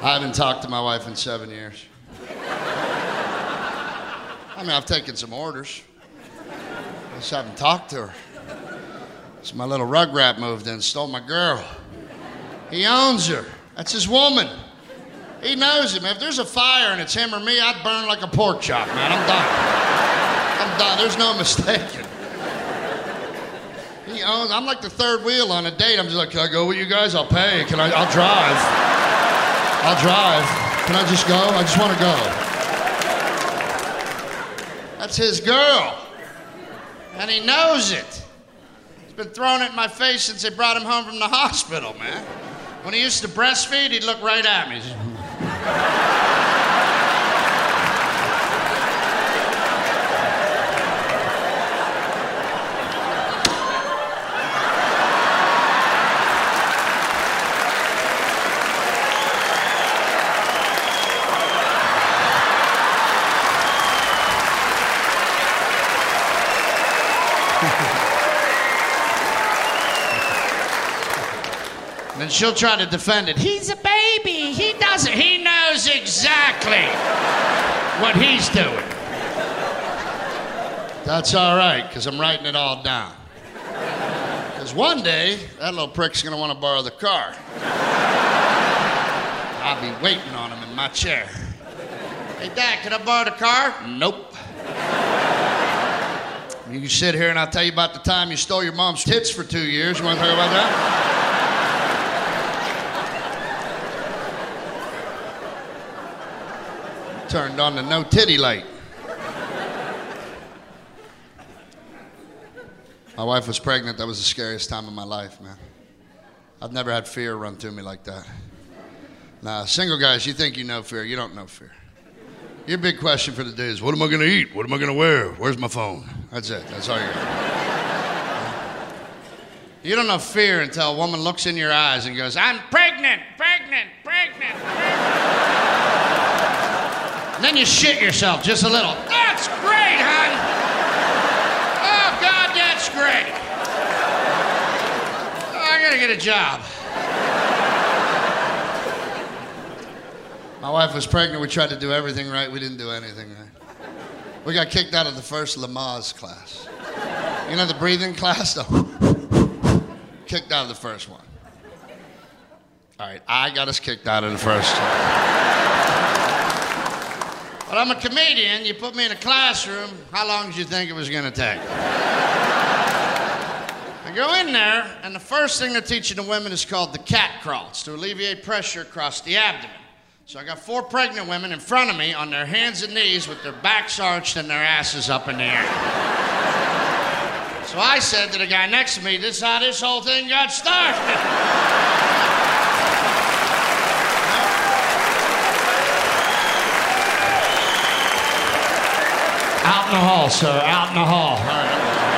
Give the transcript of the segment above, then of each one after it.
I haven't talked to my wife in 7 years. I mean, I've taken some orders. I just haven't talked to her. So my little rugrat moved in, stole my girl. He owns her. That's his woman. He knows him. If there's a fire and it's him or me, I'd burn like a pork chop, man. I'm done. I'm done. There's no mistaking. He owns. I'm like the third wheel on a date. I'm just like, can I go with you guys? I'll pay. I'll drive. I'll drive. Can I just go? I just want to go. That's his girl. And he knows it. He's been throwing it in my face since they brought him home from the hospital, man. When he used to breastfeed, he'd look right at me. And she'll try to defend it. He's a baby. He doesn't. He knows exactly what he's doing. That's all right, because I'm writing it all down. Because one day, that little prick's going to want to borrow the car. I'll be waiting on him in my chair. Hey, Dad, can I borrow the car? Nope. You can sit here and I'll tell you about the time you stole your mom's tits for 2 years. You want to talk about that? Turned on the no titty light. My wife was pregnant. That was the scariest time of my life, man. I've never had fear run through me like that. Nah, single guys, you think you know fear. You don't know fear. Your big question for the day is, what am I going to eat? What am I going to wear? Where's my phone? That's it. That's all you got. You don't know fear until a woman looks in your eyes and goes, I'm pregnant, pregnant, pregnant, pregnant. And then you shit yourself just a little. That's great, hon. Oh, God, that's great. Oh, I gotta get a job. My wife was pregnant. We tried to do everything right. We didn't do anything right. We got kicked out of the first Lamaze class. You know the breathing class? Kicked out of the first one. All right, I got us kicked out of the first one. But I'm a comedian. You put me in a classroom, how long did you think it was going to take? I go in there, and the first thing they're teaching the women is called the cat crawl. It's to alleviate pressure across the abdomen. So I got 4 pregnant women in front of me on their hands and knees with their backs arched and their asses up in the air. So I said to the guy next to me, this is how this whole thing got started. Out in the hall, sir. Out in the hall. All right.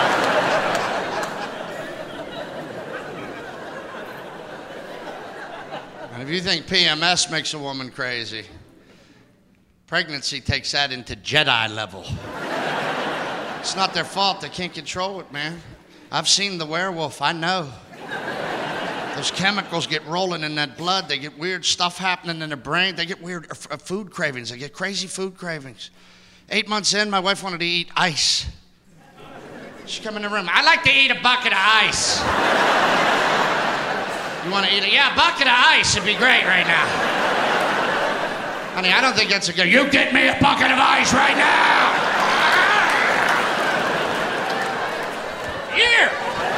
And if you think PMS makes a woman crazy, pregnancy takes that into Jedi level. It's not their fault. They can't control it, man. I've seen The Werewolf. I know. Those chemicals get rolling in that blood. They get weird stuff happening in their brain. They get weird food cravings. They get crazy food cravings. 8 months in, my wife wanted to eat ice. She come in the room. I like to eat a bucket of ice. You want to eat it? Yeah, a bucket of ice would be great right now. Honey, I don't think that's a good... You get me a bucket of ice right now! Here!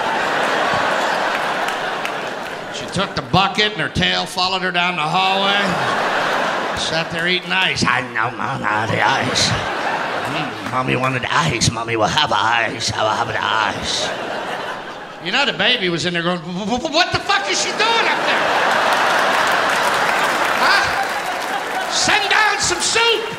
She took the bucket and her tail followed her down the hallway. Sat there eating ice. I know, Mama, the ice. Mommy wanted ice. Mommy will have ice. I will have the ice. You know, the baby was in there going, what the fuck is she doing up there? Huh? Send down some soup.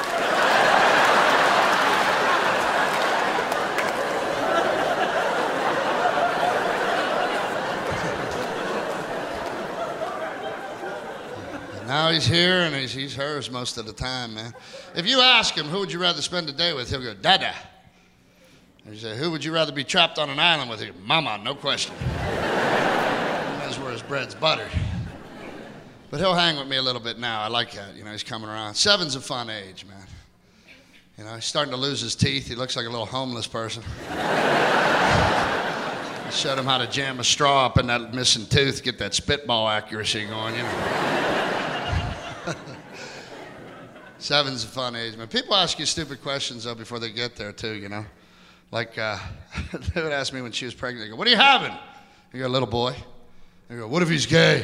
Now he's here, and he's hers most of the time, man. If you ask him, who would you rather spend the day with, he'll go, Dada. And you say, who would you rather be trapped on an island with? He'll go, Mama, no question. That's where his bread's buttered. But he'll hang with me a little bit now. I like that. You know, he's coming around. 7's a fun age, man. You know, he's starting to lose his teeth. He looks like a little homeless person. I showed him how to jam a straw up in that missing tooth, get that spitball accuracy going, you know. 7's a fun age, man. People ask you stupid questions, though, before they get there, too, you know. Like, they would ask me when she was pregnant, they go, what are you having? I go, a little boy. They go, what if he's gay?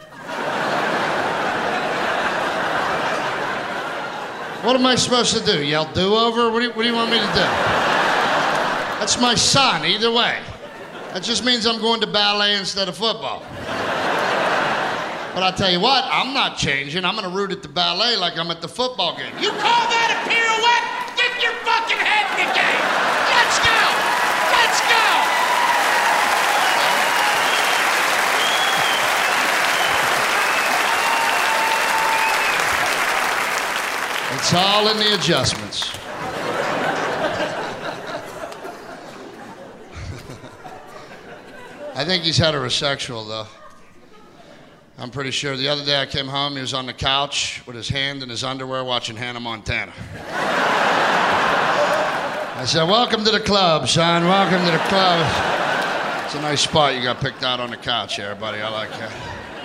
What am I supposed to do? Yell do-over? What do you want me to do? That's my son, either way. That just means I'm going to ballet instead of football. But I'll tell you what, I'm not changing. I'm going to root at the ballet like I'm at the football game. You call that a pirouette? Get your fucking head in the game. Let's go. Let's go. It's all in the adjustments. I think he's heterosexual, though. I'm pretty sure. The other day I came home, he was on the couch with his hand in his underwear watching Hannah Montana. I said, welcome to the club, son. Welcome to the club. It's a nice spot you got picked out on the couch there, buddy. I like that.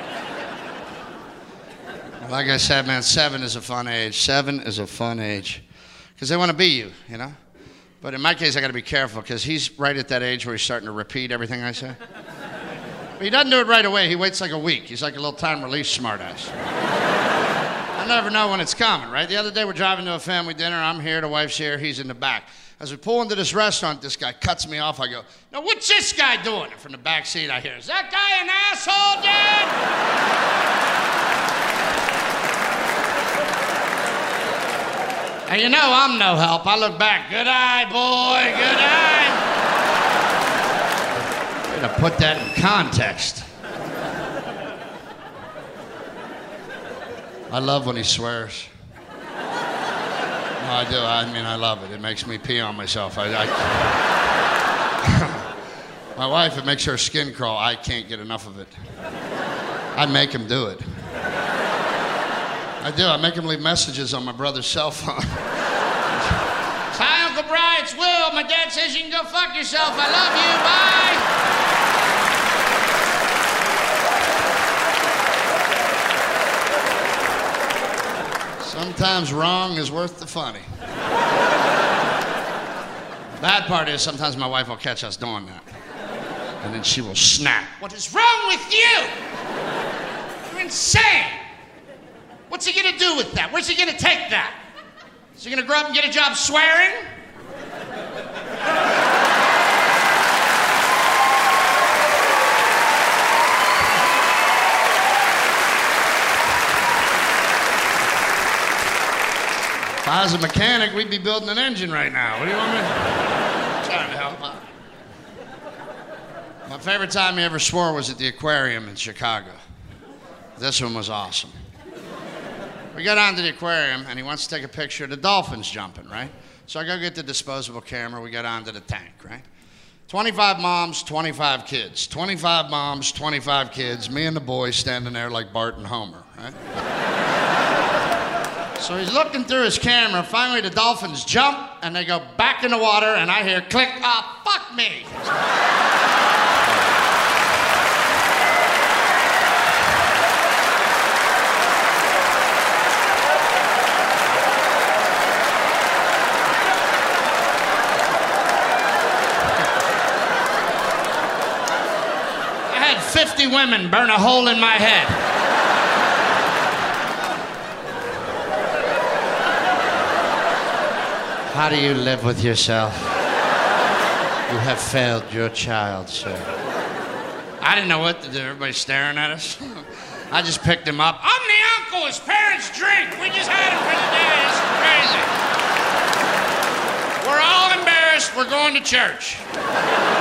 Like I said, man, 7 is a fun age. 7 is a fun age. Because they want to be you, you know? But in my case, I got to be careful because he's right at that age where he's starting to repeat everything I say. But he doesn't do it right away. He waits like a week. He's like a little time release smartass. I never know when it's coming, right? The other day we're driving to a family dinner. I'm here, the wife's here, he's in the back. As we pull into this restaurant, this guy cuts me off. I go, now what's this guy doing? And from the back seat I hear, is that guy an asshole, Dad? And you know I'm no help. I look back. Good eye, boy. Good eye. Gotta put that in context. I love when he swears. No, I do. I mean, I love it. It makes me pee on myself. My wife, it makes her skin crawl. I can't get enough of it. I make him do it. I do. I make him leave messages on my brother's cell phone. Hi, Uncle Bri, it's Will. My dad says you can go fuck yourself. I love you. Bye. Sometimes wrong is worth the funny. The bad part is sometimes my wife will catch us doing that. And then she will snap. What is wrong with you? You're insane. What's he gonna do with that? Where's he gonna take that? Is he gonna grow up and get a job swearing? If I was a mechanic, we'd be building an engine right now. What do you want me to do? I'm trying to help out. My favorite time he ever swore was at the aquarium in Chicago. This one was awesome. We got onto the aquarium, and he wants to take a picture of the dolphins jumping, right? So I go get the disposable camera. We got onto the tank, right? 25 moms, 25 kids. 25 moms, 25 kids. Me and the boys standing there like Bart and Homer, right? So he's looking through his camera. Finally, the dolphins jump, and they go back in the water, and I hear click, fuck me. I had 50 women burn a hole in my head. How do you live with yourself? You have failed your child, sir. I didn't know what to do. Everybody's staring at us. I just picked him up. I'm the uncle. His parents drink. We just had him for the day. This is crazy. We're all embarrassed. We're going to church.